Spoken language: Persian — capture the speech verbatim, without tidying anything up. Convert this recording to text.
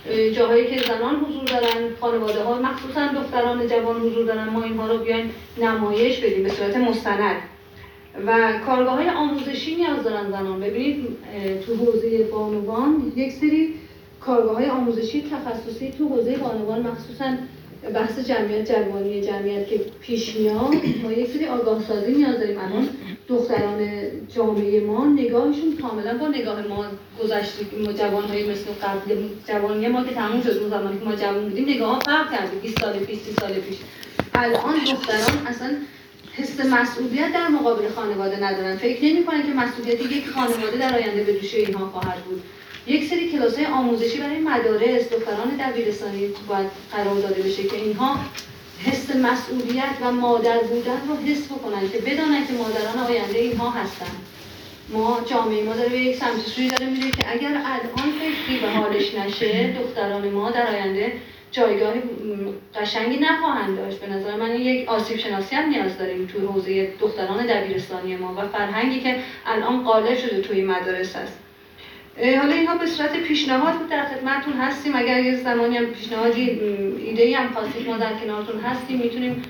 جاهایی که زنان حضور دارن، خانواده ها مخصوصا دختران جوان حضور دارن، ما اینها رو بیایم نمایش بدیم به صورت مستند. و کارگاه های آموزشی نیاز دارن زنان. ببینید تو حوزه بانوان یک سری کارگاه های آموزشی تخصصی تو حوزه بانوان، مخصوصا بحث جمعیت جوانی، جمعیت که پیش میاد، ما یک سری آگاه سازی نیاز داریم. الان دختران جامعه ما نگاهشون کاملا با نگاه ما گذشته، ما جوان‌های مثل قبل جوانی ما که تموم شد، اون زمانی که ما جوان بودیم نگاه ها فرق کرده، بیست سال پیش، سی سال پیش. الان دختران اصلا حس مسئولیت در مقابل خانواده ندارن، فکر نمی‌کنن که مسئولیت یک خانواده در آینده به دوش اینها خواهد بود. یک سری کلاس‌های آموزشی برای مدارس، دختران دبیرستانی باید قرار داده بشه که اینها حس مسئولیت و مادر بودن رو حس بکنن، که بدانن که مادران آینده اینها هستن. ما جامعه ما داره به یک سمت سوی داره میره که اگر الان فکری به حالش نشه، دختران ما در آینده جایگاه قشنگی نخواهند داشت. به نظر من یک آسیب شناسی هم نیاز داریم توی حوزه دختران دبیرستانی ما و فرهنگی که الان غالب شده توی مدارس است. حالا اینها به صورت پیشنهاد بود، در خدمتتون هستیم. اگر یه زمانی هم پیشنهادی ایده‌ای هم خواستید، ما در کنارتون هستیم، میتونیم